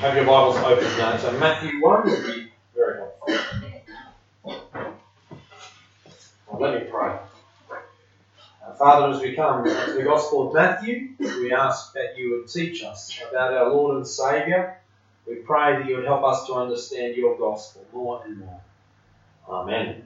have your Bibles open now. So Matthew 1 would be very helpful. Well, let me pray. Father, as we come to the Gospel of Matthew, we ask that you would teach us about our Lord and Saviour. We pray that you would help us to understand your Gospel more and more. Amen.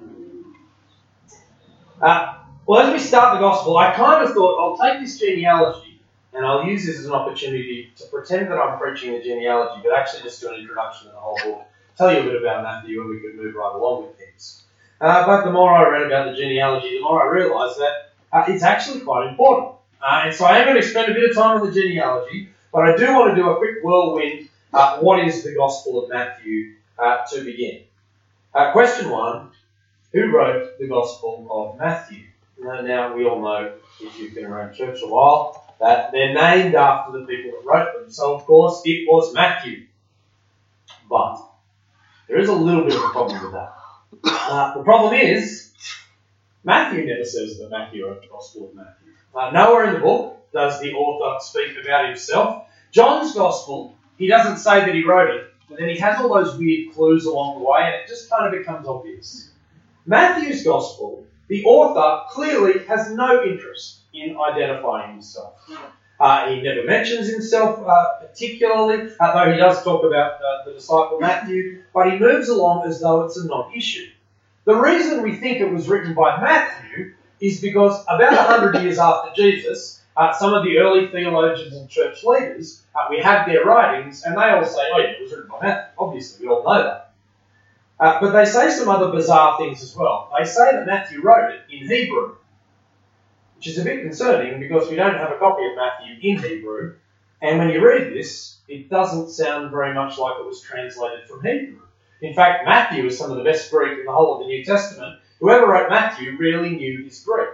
Well, as we start the Gospel, I kind of thought I'll take this genealogy and I'll use this as an opportunity to pretend that I'm preaching the genealogy, but actually just do an introduction to the whole book, tell you a bit about Matthew, and we could move right along with things. But the more I read about the genealogy, the more I realised that it's actually quite important. And so I am going to spend a bit of time on the genealogy, but I do want to do a quick whirlwind. What is the Gospel of Matthew to begin? Question 1, who wrote the Gospel of Matthew? Now, we all know, if you've been around church a while, that they're named after the people that wrote them. So, of course, it was Matthew. But there is a little bit of a problem with that. The problem is, Matthew never says that Matthew wrote the Gospel of Matthew. Nowhere in the book does the author speak about himself. John's Gospel, he doesn't say that he wrote it, but then he has all those weird clues along the way, and it just kind of becomes obvious. Matthew's Gospel, the author clearly has no interest in identifying himself. He never mentions himself particularly, though he does talk about the disciple Matthew, but he moves along as though it's a non-issue. The reason we think it was written by Matthew is because about 100 years after Jesus, some of the early theologians and church leaders, we have their writings, and they all say, oh yeah, it was written by Matthew. Obviously, we all know that. But they say some other bizarre things as well. They say that Matthew wrote it in Hebrew, which is a bit concerning because we don't have a copy of Matthew in Hebrew, and when you read this, it doesn't sound very much like it was translated from Hebrew. In fact, Matthew is some of the best Greek in the whole of the New Testament. Whoever wrote Matthew really knew his Greek.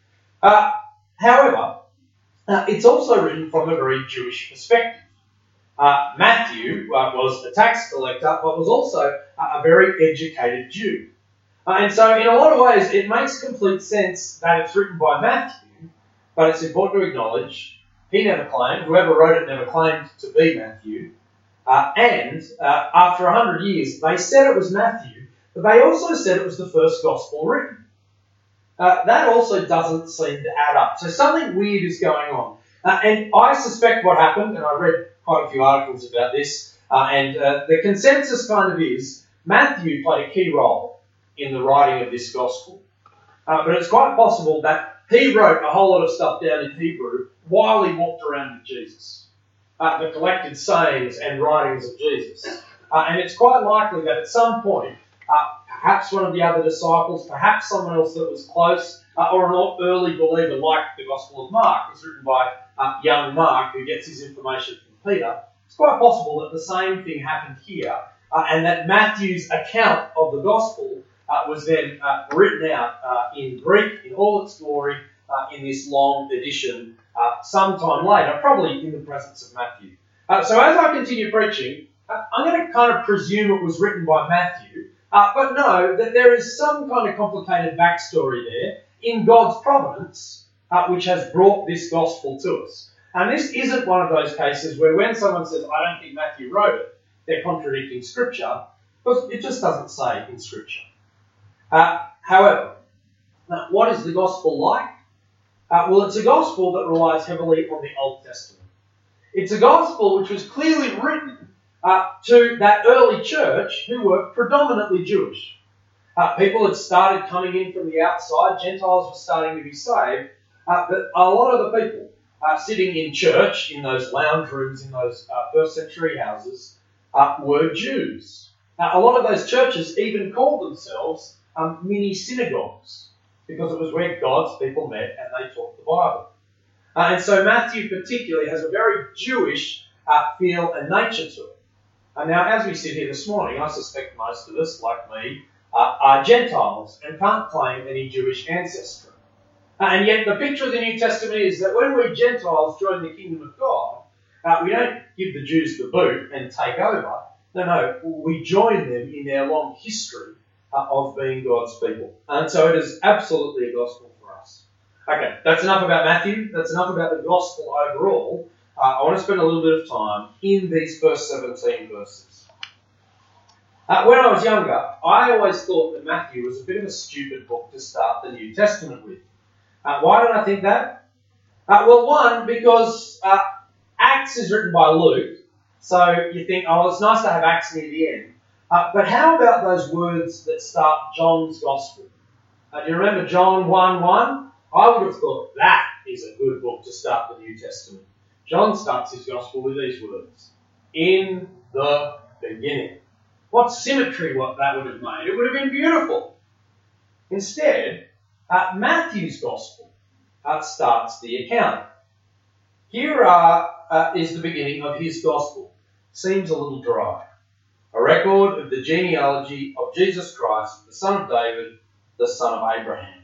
However, it's also written from a very Jewish perspective. Matthew was a tax collector, but was also a very educated Jew. And so in a lot of ways, it makes complete sense that it's written by Matthew, but it's important to acknowledge he never claimed, whoever wrote it never claimed to be Matthew. And after 100 years, they said it was Matthew, but they also said it was the first gospel written. That also doesn't seem to add up. So something weird is going on. And I suspect what happened, and I read quite a few articles about this, and the consensus kind of is Matthew played a key role in the writing of this gospel. But it's quite possible that he wrote a whole lot of stuff down in Hebrew while he walked around with Jesus. The collected sayings and writings of Jesus. And it's quite likely that at some point, perhaps one of the other disciples, perhaps someone else that was close, or an early believer like the Gospel of Mark, was written by young Mark, who gets his information from Peter. It's quite possible that the same thing happened here, and that Matthew's account of the Gospel was then written out in Greek in all its glory in this long edition sometime later, probably in the presence of Matthew. So as I continue preaching, I'm going to kind of presume it was written by Matthew, but know that there is some kind of complicated backstory there in God's providence, which has brought this gospel to us. And this isn't one of those cases where when someone says, I don't think Matthew wrote it, they're contradicting Scripture, because it just doesn't say in Scripture. However, what is the gospel like? Well, it's a gospel that relies heavily on the Old Testament. It's a gospel which was clearly written to that early church who were predominantly Jewish. People had started coming in from the outside. Gentiles were starting to be saved. But a lot of the people sitting in church, in those lounge rooms, in those first century houses, were Jews. A lot of those churches even called themselves mini synagogues, because it was where God's people met and they taught the Bible. And so Matthew particularly has a very Jewish feel and nature to it. Now, as we sit here this morning, I suspect most of us, like me, are Gentiles and can't claim any Jewish ancestry. And yet the picture of the New Testament is that when we Gentiles join the kingdom of God, we don't give the Jews the boot and take over. No, we join them in their long history of being God's people. And so it is absolutely a gospel for us. Okay, that's enough about Matthew. That's enough about the gospel overall. I want to spend a little bit of time in these first 17 verses. When I was younger, I always thought that Matthew was a bit of a stupid book to start the New Testament with. Why did I think that? Well, one, because Acts is written by Luke, so you think, oh, it's nice to have Acts near the end. But how about those words that start John's Gospel? Do you remember John 1:1? I would have thought that is a good book to start the New Testament. John starts his Gospel with these words. In the beginning. What symmetry what that would have made. It would have been beautiful. Instead, Matthew's Gospel starts the account. Here is the beginning of his Gospel. Seems a little dry. A record of the genealogy of Jesus Christ, the son of David, the son of Abraham.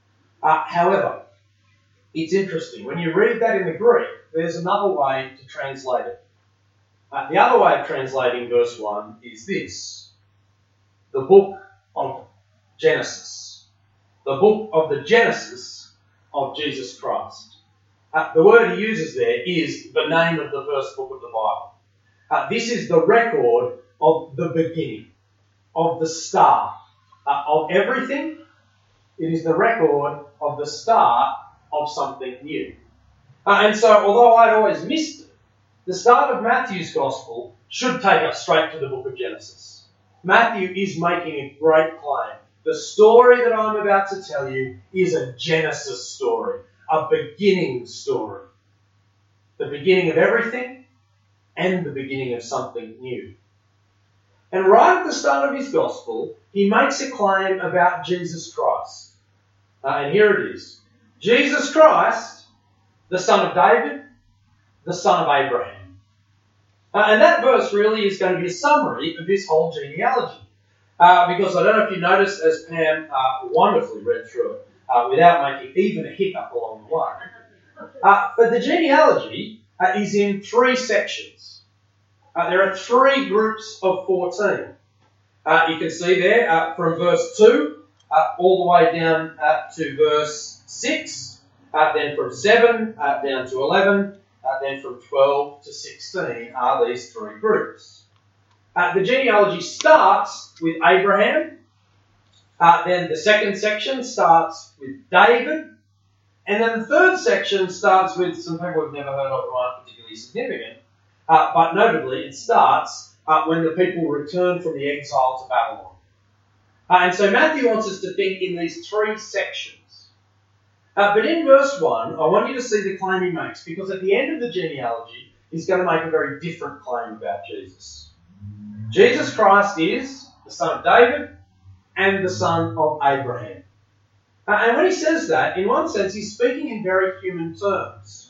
However, it's interesting. When you read that in the Greek, there's another way to translate it. The other way of translating verse 1 is this. The book of Genesis. The book of the Genesis of Jesus Christ. The word he uses there is the name of the first book of the Bible. This is the record of the beginning, of the start, of everything. It is the record of the start of something new. And so, although I'd always missed it, the start of Matthew's Gospel should take us straight to the book of Genesis. Matthew is making a great claim. The story that I'm about to tell you is a Genesis story, a beginning story. The beginning of everything and the beginning of something new. And right at the start of his Gospel, he makes a claim about Jesus Christ. And here it is. Jesus Christ, the son of David, the son of Abraham. And that verse really is going to be a summary of this whole genealogy. Because I don't know if you noticed, as Pam wonderfully read through it, without making even a hiccup along the way. But the genealogy is in 3 sections. There are 3 groups of 14. You can see there from verse 2 all the way down to verse 6, then from 7 down to 11, then from 12 to 16 are these 3 groups. The genealogy starts with Abraham, then the second section starts with David, and then the third section starts with some people we've never heard of who aren't particularly significant, but notably it starts when the people return from the exile to Babylon. And so Matthew wants us to think in these 3 sections. But in verse 1, I want you to see the claim he makes, because at the end of the genealogy, he's going to make a very different claim about Jesus. Jesus Christ is the son of David and the son of Abraham. And when he says that, in one sense, he's speaking in very human terms.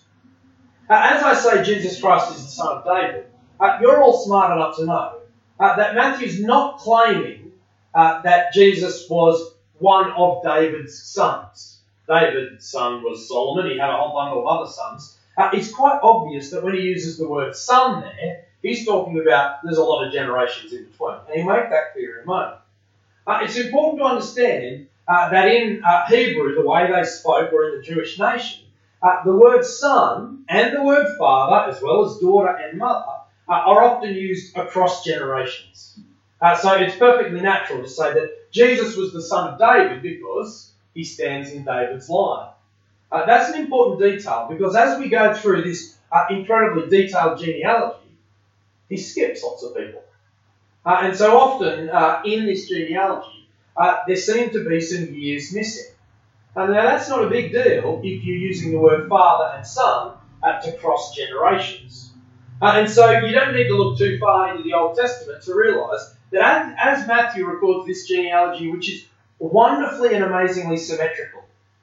As I say Jesus Christ is the son of David, you're all smart enough to know that Matthew's not claiming that Jesus was one of David's sons. David's son was Solomon. He had a whole bundle of other sons. It's quite obvious that when he uses the word son there, he's talking about there's a lot of generations in between. And he'll make that clear in a moment. It's important to understand that in Hebrew, the way they spoke, or in the Jewish nation, the word son and the word father, as well as daughter and mother, are often used across generations. So it's perfectly natural to say that Jesus was the son of David because he stands in David's line. That's an important detail because as we go through this incredibly detailed genealogy, he skips lots of people. And so often in this genealogy, there seem to be some years missing. And now that's not a big deal if you're using the word father and son to cross generations. And so you don't need to look too far into the Old Testament to realise that as Matthew records this genealogy, which is wonderfully and amazingly symmetrical,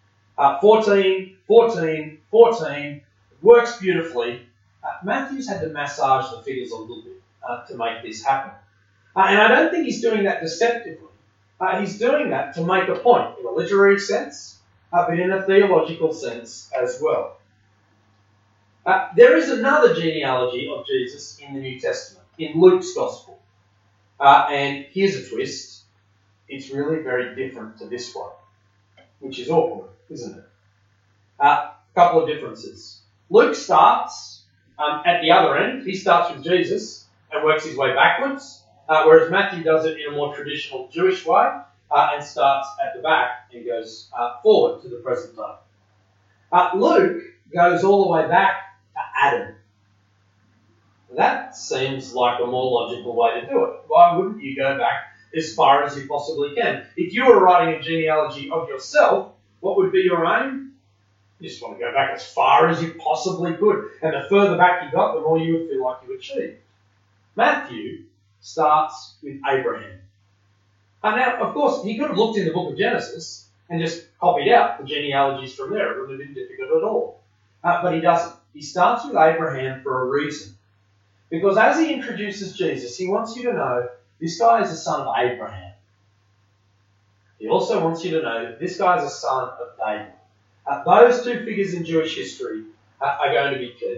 14, 14, 14, works beautifully, Matthew's had to massage the figures a little bit to make this happen. And I don't think he's doing that deceptively. He's doing that to make a point in a literary sense, but in a theological sense as well. There is another genealogy of Jesus in the New Testament, in Luke's Gospel. And here's a twist. It's really very different to this one, which is awkward, isn't it? A couple of differences. Luke starts at the other end, he starts with Jesus and works his way backwards, whereas Matthew does it in a more traditional Jewish way and starts at the back and goes forward to the present day. Luke goes all the way back to Adam. That seems like a more logical way to do it. Why wouldn't you go back as far as you possibly can? If you were writing a genealogy of yourself, what would be your aim? You just want to go back as far as you possibly could. And the further back you got, the more you would feel like you achieved. Matthew starts with Abraham. And now, of course, he could have looked in the book of Genesis and just copied out the genealogies from there. It wouldn't have been difficult at all. But he doesn't. He starts with Abraham for a reason. Because as he introduces Jesus, he wants you to know this guy is a son of Abraham. He also wants you to know this guy is a son of David. Those two figures in Jewish history are going to be key.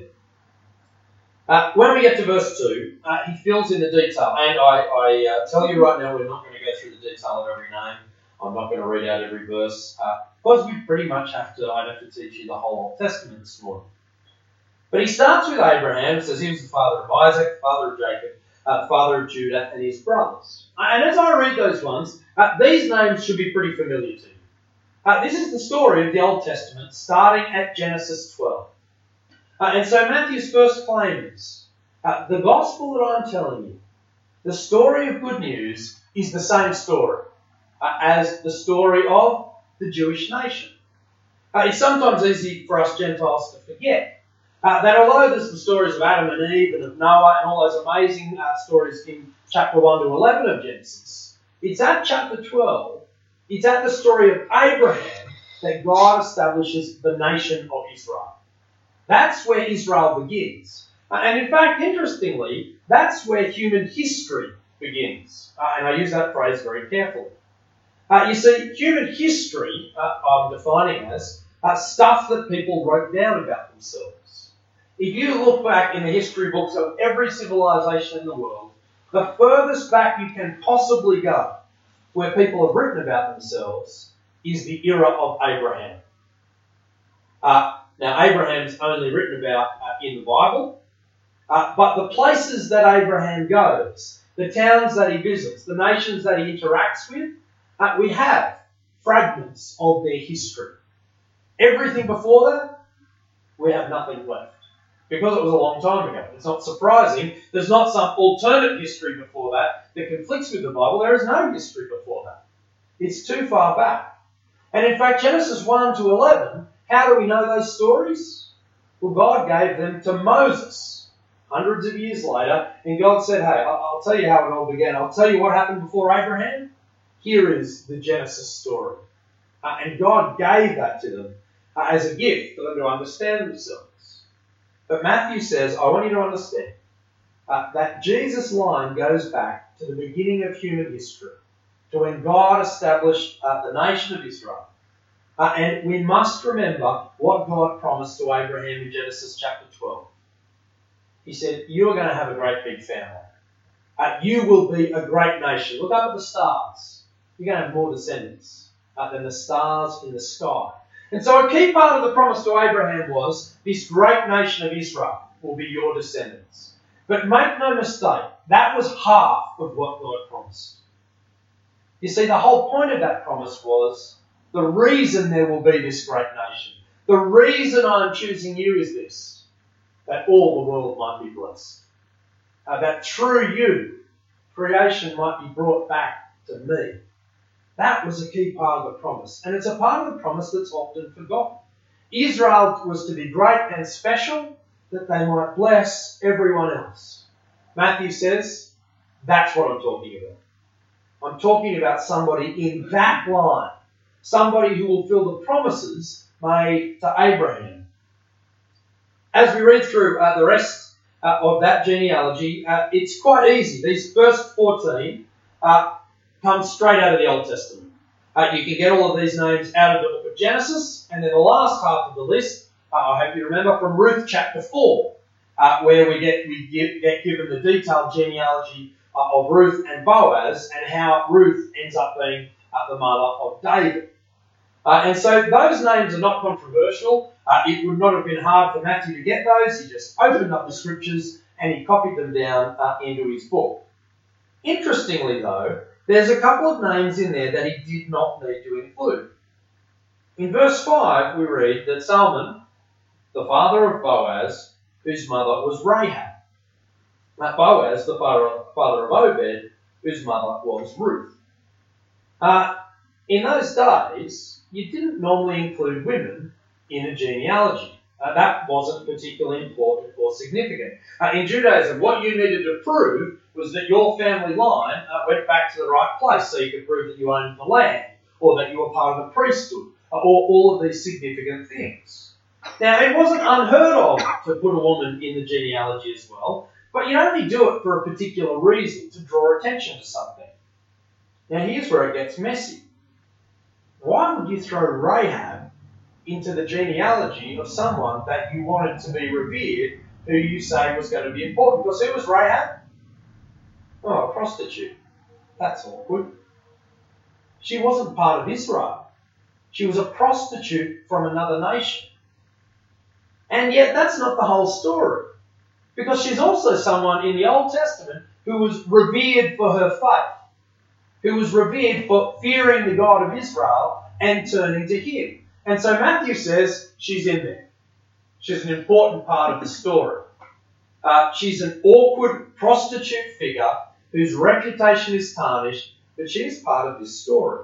When we get to verse 2, he fills in the detail. And I tell you right now, we're not going to go through the detail of every name. I'm not going to read out every verse. Because we pretty much I'd have to teach you the whole Old Testament this morning. But he starts with Abraham, says he was the father of Isaac, father of Jacob, father of Judah, and his brothers. And as I read those ones, these names should be pretty familiar to you. This is the story of the Old Testament, starting at Genesis 12. And so Matthew's first claim is, the gospel that I'm telling you, the story of good news, is the same story as the story of the Jewish nation. It's sometimes easy for us Gentiles to forget that although there's the stories of Adam and Eve and of Noah and all those amazing stories in chapter 1 to 11 of Genesis, it's at chapter 12, it's at the story of Abraham that God establishes the nation of Israel. That's where Israel begins. And in fact, interestingly, that's where human history begins. And I use that phrase very carefully. You see, human history, I'm defining as stuff that people wrote down about themselves. If you look back in the history books of every civilization in the world, the furthest back you can possibly go where people have written about themselves is the era of Abraham. Now, Abraham's only written about in the Bible, but the places that Abraham goes, the towns that he visits, the nations that he interacts with, we have fragments of their history. Everything before that, we have nothing left. Because it was a long time ago. It's not surprising. There's not some alternate history before that conflicts with the Bible. There is no history before that. It's too far back. And in fact, Genesis 1 to 11, how do we know those stories? Well, God gave them to Moses hundreds of years later, and God said, hey, I'll tell you how it all began. I'll tell you what happened before Abraham. Here is the Genesis story. And God gave that to them as a gift for them to understand themselves. But Matthew says, I want you to understand that Jesus' line goes back to the beginning of human history, to when God established the nation of Israel. And we must remember what God promised to Abraham in Genesis chapter 12. He said, you are going to have a great big family. You will be a great nation. Look up at the stars. You're going to have more descendants than the stars in the sky. And so a key part of the promise to Abraham was this great nation of Israel will be your descendants. But make no mistake, that was half of what God promised. You see, the whole point of that promise was the reason there will be this great nation. The reason I'm choosing you is this, that all the world might be blessed. That through you, creation might be brought back to me. That was a key part of the promise. And it's a part of the promise that's often forgotten. Israel was to be great and special, that they might bless everyone else. Matthew says, that's what I'm talking about. I'm talking about somebody in that line. Somebody who will fill the promises made to Abraham. As we read through the rest of that genealogy, it's quite easy. These first 14 comes straight out of the Old Testament. You can get all of these names out of the book of Genesis, and then the last half of the list, I hope you remember, from Ruth chapter 4, where we get given the detailed genealogy of Ruth and Boaz, and how Ruth ends up being the mother of David. And so those names are not controversial. it would not have been hard for Matthew to get those. He just opened up the scriptures and he copied them down into his book. Interestingly, though, there's a couple of names in there that he did not need to include. In verse 5, we read that Salmon, the father of Boaz, whose mother was Rahab. Boaz, the father of Obed, whose mother was Ruth. In those days, you didn't normally include women in a genealogy. That wasn't particularly important or significant. In Judaism, what you needed to prove was that your family line went back to the right place, so you could prove that you owned the land, or that you were part of the priesthood, or all of these significant things. Now, it wasn't unheard of to put a woman in the genealogy as well, but you only do it for a particular reason, to draw attention to something. Now, here's where it gets messy. Why would you throw Rahab into the genealogy of someone that you wanted to be revered, who you say was going to be important? Because who was Rahab? Oh, a prostitute. That's awkward. She wasn't part of Israel. She was a prostitute from another nation. And yet that's not the whole story. Because she's also someone in the Old Testament who was revered for her faith, who was revered for fearing the God of Israel and turning to him. And so Matthew says she's in there. She's an important part of the story. She's an awkward prostitute figure whose reputation is tarnished, but she is part of this story.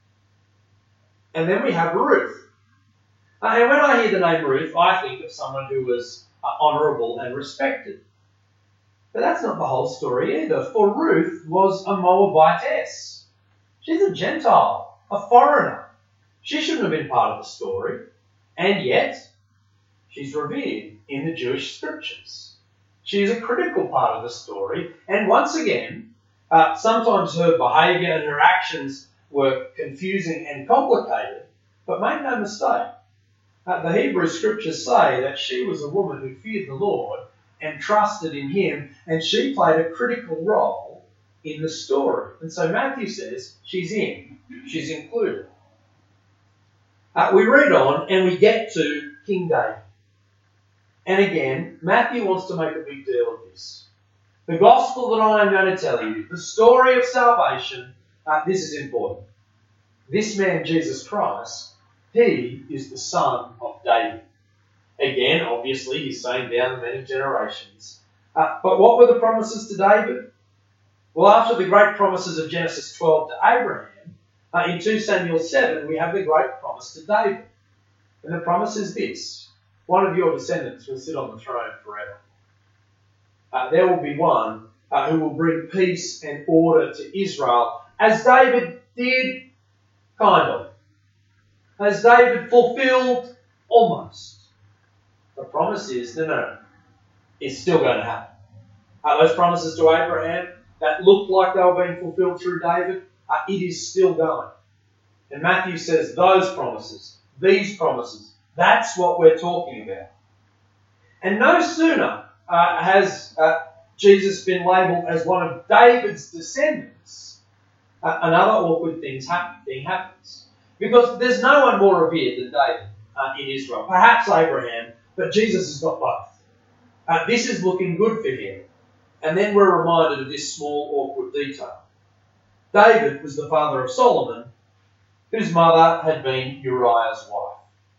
And then we have Ruth. And when I hear the name Ruth, I think of someone who was honourable and respected. But that's not the whole story either, for Ruth was a Moabitess. She's a Gentile, a foreigner. She shouldn't have been part of the story, and yet she's revered in the Jewish scriptures. She is a critical part of the story, and once again, sometimes her behaviour and her actions were confusing and complicated, but make no mistake, the Hebrew scriptures say that she was a woman who feared the Lord and trusted in him, and she played a critical role in the story. And so Matthew says she's included. We read on and we get to King David. And again, Matthew wants to make a big deal of this. The gospel that I am going to tell you, the story of salvation, this is important. This man, Jesus Christ, he is the son of David. Again, obviously, he's saying down the many generations. But what were the promises to David? Well, after the great promises of Genesis 12 to Abraham, in 2 Samuel 7, we have the great promise to David. And the promise is this: one of your descendants will sit on the throne forever. There will be one who will bring peace and order to Israel, as David did, kind of. As David fulfilled, almost. The promise is, no. It's still going to happen. Those promises to Abraham that looked like they were being fulfilled through David, it is still going. And Matthew says those promises, these promises, that's what we're talking about. And no sooner has Jesus been labelled as one of David's descendants, another awkward thing happens. Because there's no one more revered than David in Israel. Perhaps Abraham, but Jesus has got both. This is looking good for him. And then we're reminded of this small, awkward detail. David was the father of Solomon, whose mother had been Uriah's wife.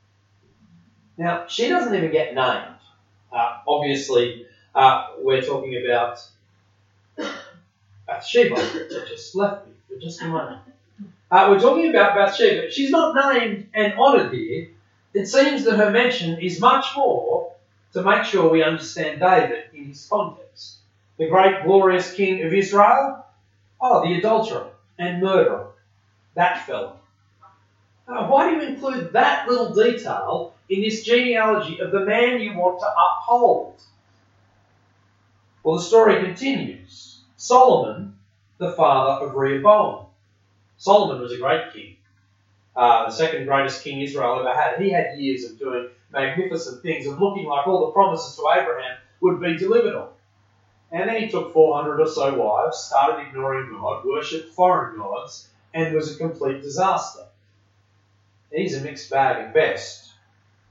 Now, she doesn't even get named. Obviously, we're talking about Bathsheba. It just left me for just a moment. We're talking about Bathsheba. She's not named and honoured here. It seems that her mention is much more to make sure we understand David in his context. The great glorious king of Israel? Oh, the adulterer and murderer. That fellow. Why do you include that little detail in this genealogy of the man you want to uphold? Well, the story continues. Solomon, the father of Rehoboam. Solomon was a great king. The second greatest king Israel ever had. He had years of doing magnificent things, of looking like all the promises to Abraham would be delivered on. And then he took 400 or so wives, started ignoring God, worshipped foreign gods, and was a complete disaster. He's a mixed bag at best.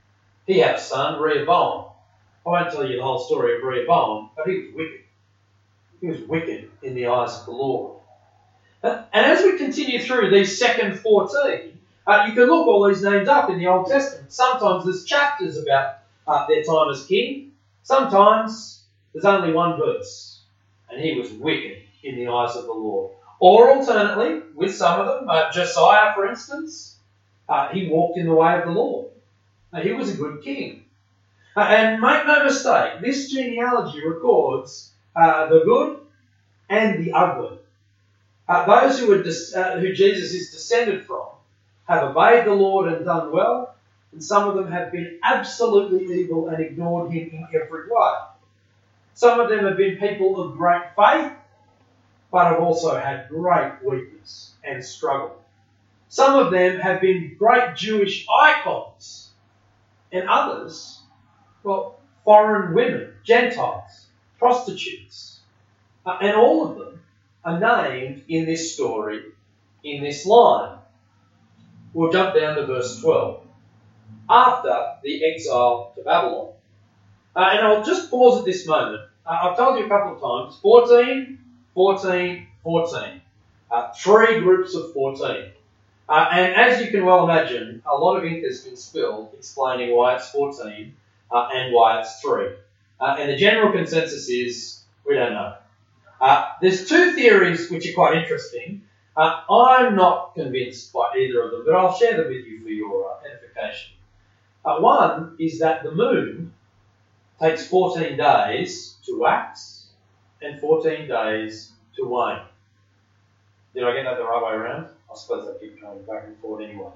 He had a son, Rehoboam. I won't tell you the whole story of Rehoboam, but he was wicked. He was wicked in the eyes of the Lord. And as we continue through these second 14, you can look all these names up in the Old Testament. Sometimes there's chapters about their time as king. Sometimes there's only one verse. And he was wicked in the eyes of the Lord. Or alternately, with some of them, Josiah, for instance, he walked in the way of the Lord. He was a good king. And make no mistake, this genealogy records the good and the ugly. Those who Jesus is descended from have obeyed the Lord and done well, and some of them have been absolutely evil and ignored him in every way. Some of them have been people of great faith, but have also had great weakness and struggle. Some of them have been great Jewish icons, and others, well, foreign women, Gentiles, prostitutes. And all of them are named in this story, in this line. We'll jump down to verse 12. After the exile to Babylon. And I'll just pause at this moment. I've told you a couple of times, 14, 14, 14. Three groups of 14. And as you can well imagine, a lot of ink has been spilled explaining why it's 14 and why it's 3. And the general consensus is, we don't know. There's two theories which are quite interesting. I'm not convinced by either of them, but I'll share them with you for your edification. One is that the moon takes 14 days to wax and 14 days to wane. Did I get that the right way around? I suppose I keep going back and forth anyway.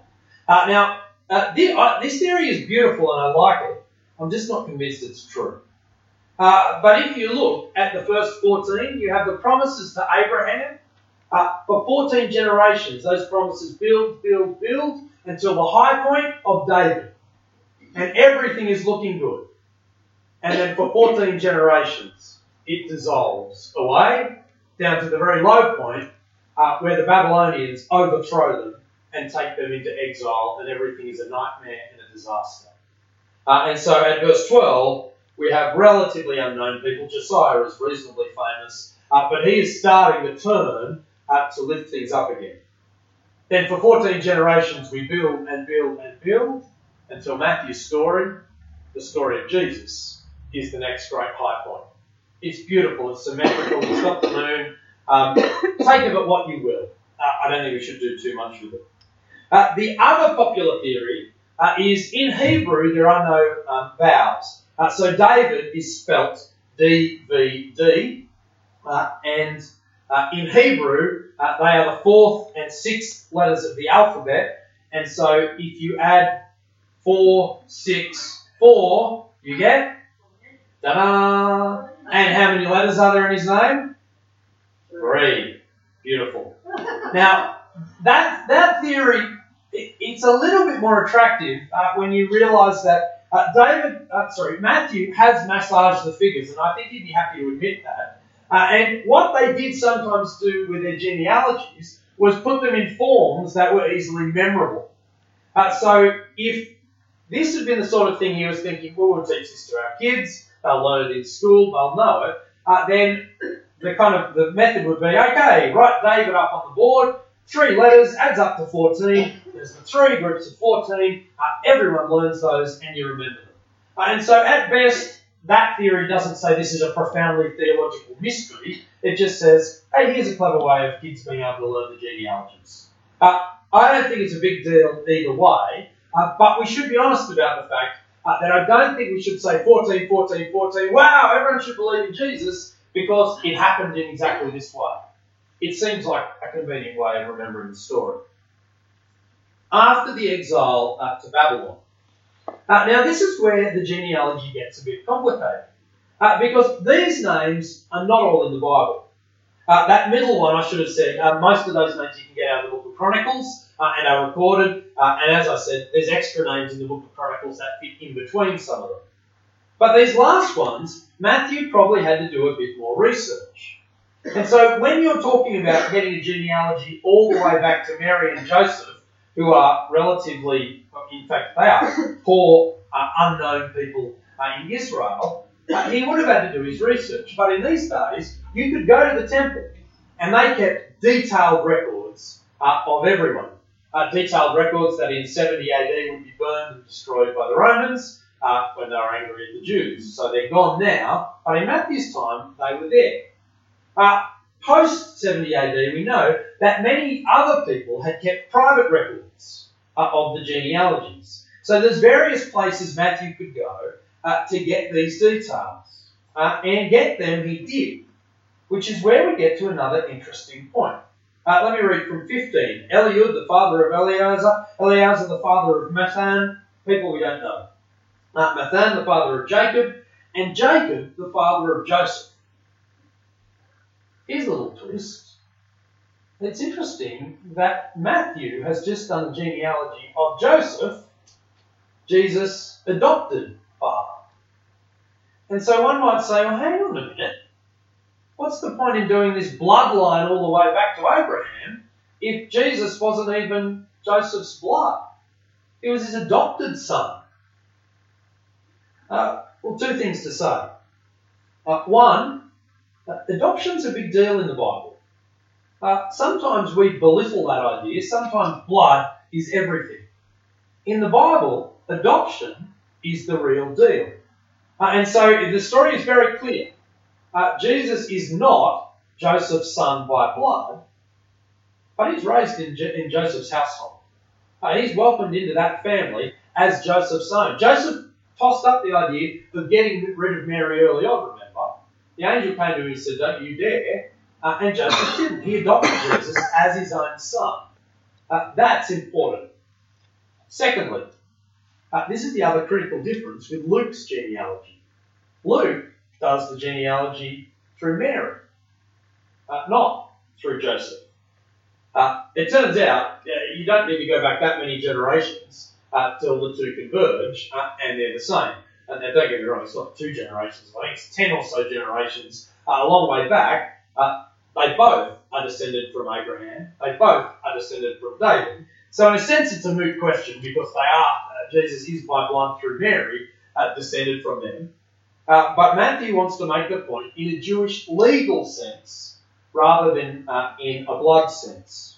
This theory is beautiful and I like it. I'm just not convinced it's true. But if you look at the first 14, you have the promises to Abraham. For 14 generations, those promises build until the high point of David. And everything is looking good. And then for 14 generations, it dissolves away down to the very low point where the Babylonians overthrow them and take them into exile, and everything is a nightmare and a disaster. And so at verse 12, we have relatively unknown people. Josiah is reasonably famous, but he is starting to turn to lift things up again. Then for 14 generations, we build and build and build until Matthew's story, the story of Jesus, is the next great high point. It's beautiful, it's symmetrical, it's got the moon. Take of it what you will. I don't think we should do too much with it. The other popular theory is in Hebrew there are no vowels. So David is spelt D-V-D, and in Hebrew they are the 4th and 6th letters of the alphabet, and so if you add 4, 6, 4, you get ta-da! And how many letters are there in his name? 3. Beautiful. Now, that theory, it's a little bit more attractive when you realise that Matthew has massaged the figures, and I think he'd be happy to admit that. And what they did sometimes do with their genealogies was put them in forms that were easily memorable. So if this had been the sort of thing he was thinking, well, we'll teach this to our kids, they'll learn it in school, they'll know it, then the method would be, okay, write David up on the board, 3 letters, adds up to 14, there's the 3 groups of 14, everyone learns those and you remember them. And so at best, that theory doesn't say this is a profoundly theological mystery, it just says, hey, here's a clever way of kids being able to learn the genealogies. I don't think it's a big deal either way, but we should be honest about the fact that I don't think we should say 14, 14, 14, wow, everyone should believe in Jesus, because it happened in exactly this way. It seems like a convenient way of remembering the story. After the exile to Babylon. Now this is where the genealogy gets a bit complicated, because these names are not all in the Bible. That middle one, I should have said, most of those names you can get out of the Book of Chronicles and are recorded, and as I said, there's extra names in the Book of Chronicles that fit in between some of them. But these last ones, Matthew probably had to do a bit more research. And so when you're talking about getting a genealogy all the way back to Mary and Joseph, who are relatively, in fact they are, poor unknown people in Israel, he would have had to do his research. But in these days, you could go to the temple and they kept detailed records of everyone. Detailed records that in 70 AD would be burned and destroyed by the Romans when they were angry at the Jews. So they're gone now, but in Matthew's time, they were there. Post 70 AD, we know that many other people had kept private records of the genealogies. So there's various places Matthew could go to get these details. And get them he did, which is where we get to another interesting point. Let me read from 15. Eliud, the father of Eleazar. Eleazar, the father of Matthan. People we don't know. Matthan, the father of Jacob. And Jacob, the father of Joseph. Here's a little twist. It's interesting that Matthew has just done the genealogy of Joseph, Jesus' adopted father. And so one might say, well, hang on a minute. What's the point in doing this bloodline all the way back to Abraham if Jesus wasn't even Joseph's blood? He was his adopted son. Well, two things to say. One, adoption's a big deal in the Bible. Sometimes we belittle that idea. Sometimes blood is everything. In the Bible, adoption is the real deal. And so the story is very clear. Jesus is not Joseph's son by blood, but he's raised in Joseph's household. He's welcomed into that family as Joseph's son. Joseph tossed up the idea of getting rid of Mary early on, remember? The angel came to him and said, don't you dare. And Joseph didn't. He adopted Jesus as his own son. That's important. Secondly, this is the other critical difference with Luke's genealogy. Luke does the genealogy through Mary, not through Joseph. It turns out you don't need to go back that many generations till the two converge, and they're the same. And now, don't get me wrong, it's not 2 generations. I think it's 10 or so generations a long way back. They both are descended from Abraham. They both are descended from David. So in a sense, it's a moot question because they are, Jesus is by blood through Mary, descended from them. But Matthew wants to make the point in a Jewish legal sense rather than in a blood sense.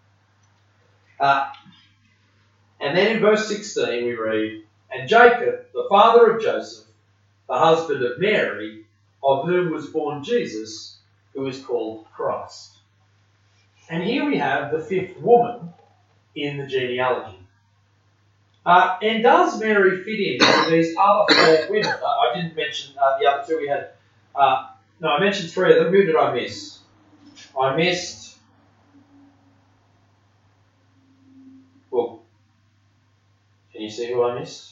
And then in verse 16 we read, and Jacob, the father of Joseph, the husband of Mary, of whom was born Jesus, who is called Christ. And here we have the 5th woman in the genealogy. And does Mary fit in with these other 4 women? I didn't mention the other 2 we had. No, I mentioned 3 of them. Who did I miss? I missed... Well, can you see who I missed?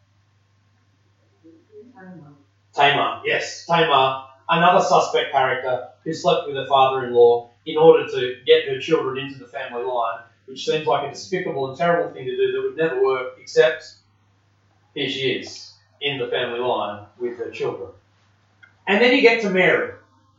Tamar, yes. Tamar, another suspect character who slept with her father-in-law in order to get her children into the family line, which seems like a despicable and terrible thing to do that would never work, except here she is, in the family line with her children. And then you get to Mary.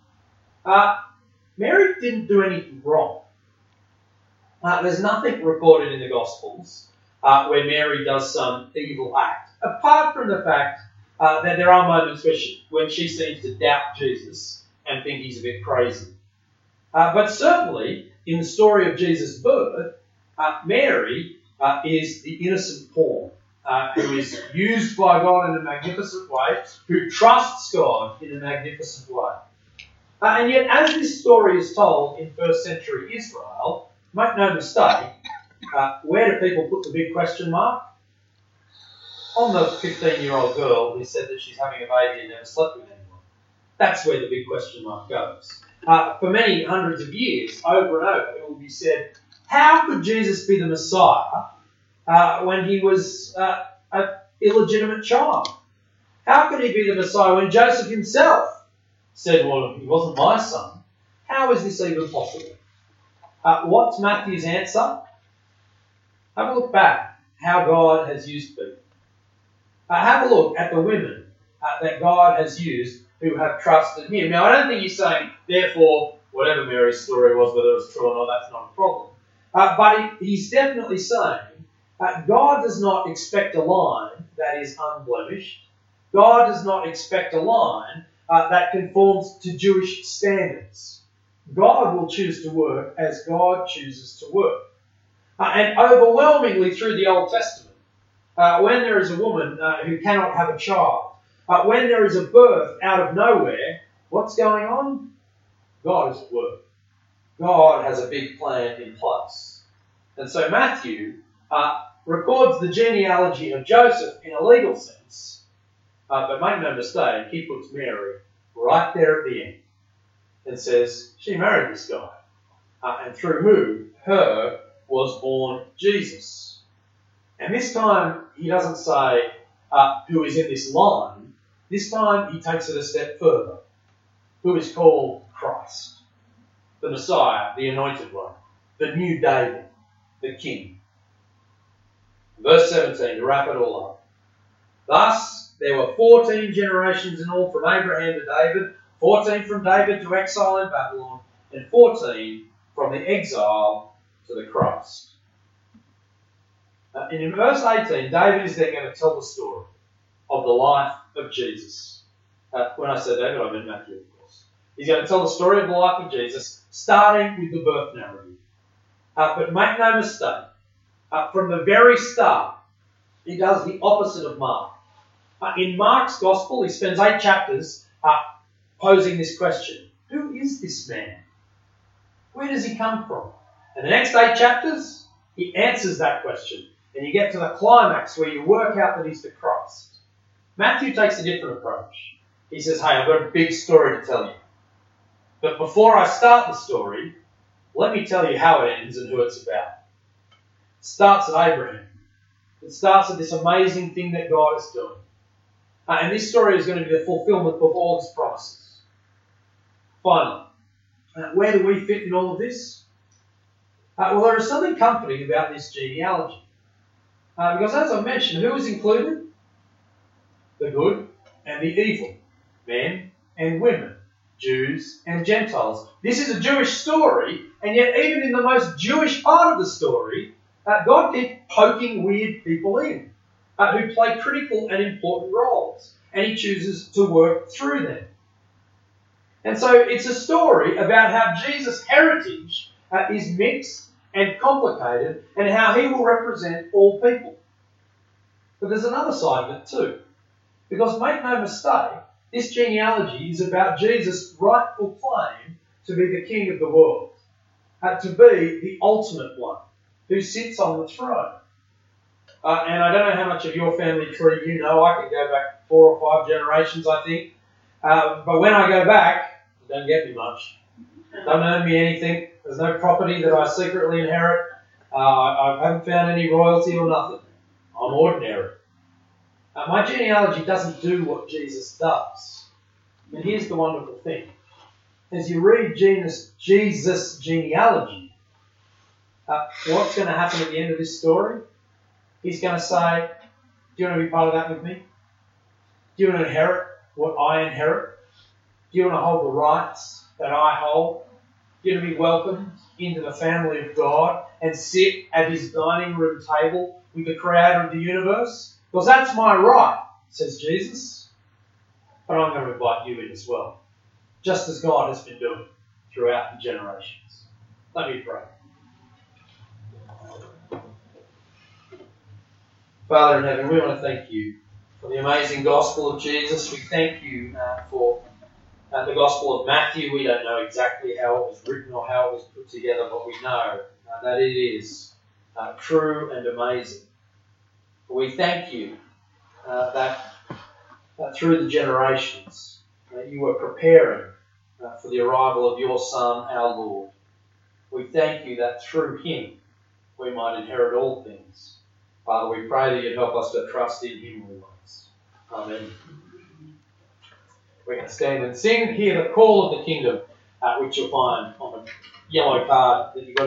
Mary didn't do anything wrong. There's nothing recorded in the Gospels where Mary does some evil act, apart from the fact that there are moments when she seems to doubt Jesus and think he's a bit crazy. But certainly, in the story of Jesus' birth, Mary is the innocent pawn who is used by God in a magnificent way, who trusts God in a magnificent way. And yet, as this story is told in first century Israel, make no mistake, where do people put the big question mark? On the 15-year-old girl who said that she's having a baby and never slept with anyone. That's where the big question mark goes. For many hundreds of years, over and over, it will be said, how could Jesus be the Messiah when he was an illegitimate child? How could he be the Messiah when Joseph himself said, well, he wasn't my son? How is this even possible? What's Matthew's answer? Have a look back how God has used people. Have a look at the women that God has used who have trusted him. Now, I don't think he's saying, therefore, whatever Mary's story was, whether it was true or not, that's not a problem. But he's definitely saying God does not expect a line that is unblemished. God does not expect a line that conforms to Jewish standards. God will choose to work as God chooses to work. And overwhelmingly through the Old Testament, when there is a woman who cannot have a child, when there is a birth out of nowhere, what's going on? God is at work. God has a big plan in place. And so Matthew records the genealogy of Joseph in a legal sense, but make no mistake, he puts Mary right there at the end and says she married this guy, and through her was born Jesus. And this time he doesn't say who is in this line. This time he takes it a step further. Who is called Christ, the Messiah, the Anointed One, the new David, the King. Verse 17, to wrap it all up. Thus, there were 14 generations in all from Abraham to David, 14 from David to exile in Babylon, and 14 from the exile to the Christ. And in verse 18, David is then going to tell the story of the life of Jesus. When I said David, I meant Matthew, of course. He's going to tell the story of the life of Jesus, starting with the birth narrative. But make no mistake, from the very start, he does the opposite of Mark. In Mark's Gospel, he spends 8 chapters posing this question. Who is this man? Where does he come from? And the next 8 chapters, he answers that question. And you get to the climax where you work out that he's the Christ. Matthew takes a different approach. He says, hey, I've got a big story to tell you. But before I start the story, let me tell you how it ends and who it's about. It starts at Abraham. It starts at this amazing thing that God is doing. And this story is going to be the fulfillment of all his promises. Finally, where do we fit in all of this? Well, there is something comforting about this genealogy. Because as I mentioned, who is included? The good and the evil, men and women, Jews and Gentiles. This is a Jewish story, and yet even in the most Jewish part of the story, God keeps poking weird people in who play critical and important roles, and he chooses to work through them. And so it's a story about how Jesus' heritage is mixed and complicated, and how he will represent all people. But there's another side of it too. Because make no mistake, this genealogy is about Jesus' rightful claim to be the King of the world, to be the ultimate one who sits on the throne. And I don't know how much of your family tree you know. I can go back 4 or 5 generations, I think. But when I go back, it don't get me much. It doesn't earn me anything. There's no property that I secretly inherit. I haven't found any royalty or nothing. I'm ordinary. My genealogy doesn't do what Jesus does. And here's the wonderful thing. As you read Jesus' genealogy, what's going to happen at the end of this story? He's going to say, do you want to be part of that with me? Do you want to inherit what I inherit? Do you want to hold the rights that I hold? Do you want to be welcomed into the family of God and sit at his dining room table with the creator of the universe? Because that's my right, says Jesus. But I'm going to invite you in as well, just as God has been doing throughout the generations. Let me pray. Father in heaven, we want to thank you for the amazing gospel of Jesus. We thank you for the gospel of Matthew. We don't know exactly how it was written or how it was put together, but we know that it is true and amazing. We thank you that through the generations you were preparing for the arrival of your Son, our Lord. We thank you that through him we might inherit all things. Father, we pray that you'd help us to trust in him always. Amen. We can stand and sing, hear the call of the kingdom, which you'll find on the yellow card that you've got.